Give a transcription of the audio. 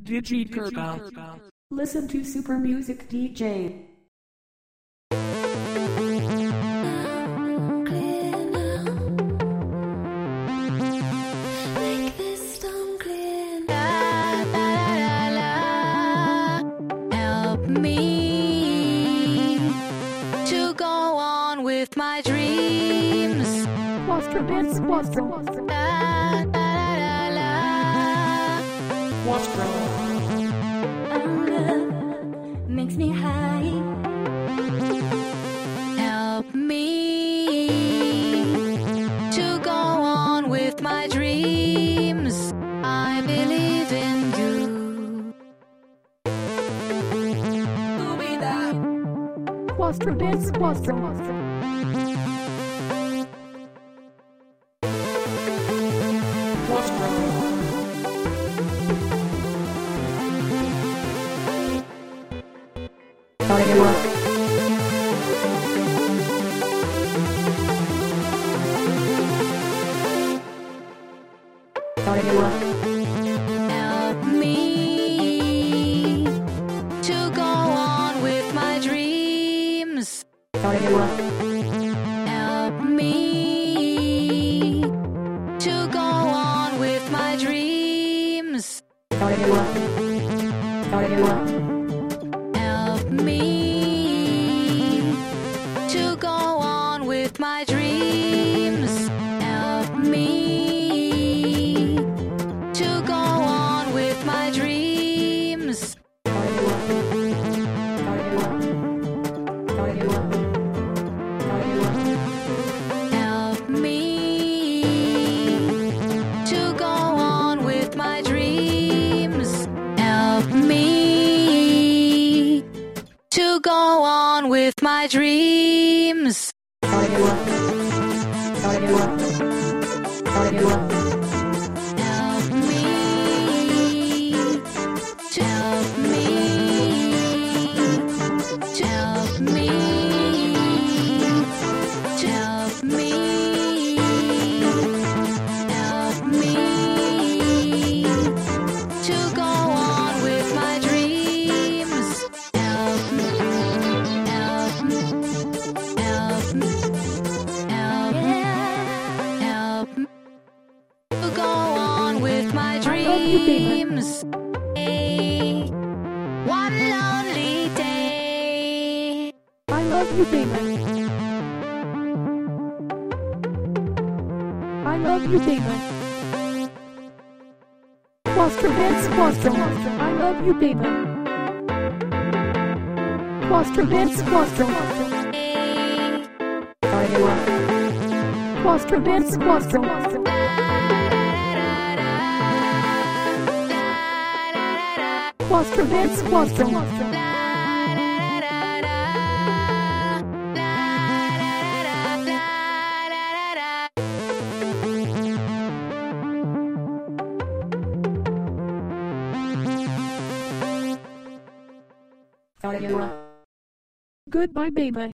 Digikirka. Listen to Super Music DJ. Me to go on with my dreams. Cluster dance, cluster. La, la, la, la. Love makes me high. Help me to go on with my dreams. I believe in you. Cluster dance, cluster. Help me to go on with my dreams. Help me to go on with my dreams. Help me to go on with my dreams. Help me to go on with my dreams. Help me to go on with my dreams. Help me to go on with my dreams. Help me to help me to help me to help me help me to go on with my dreams. Help me help me help me help me help me to go on with my dreams. One lonely day. I love you, baby. I love you, baby. Cluster dance, cluster. I love you, baby. Cluster dance, cluster. Cluster dance, cluster. Cluster dance, cluster. Goodbye, baby.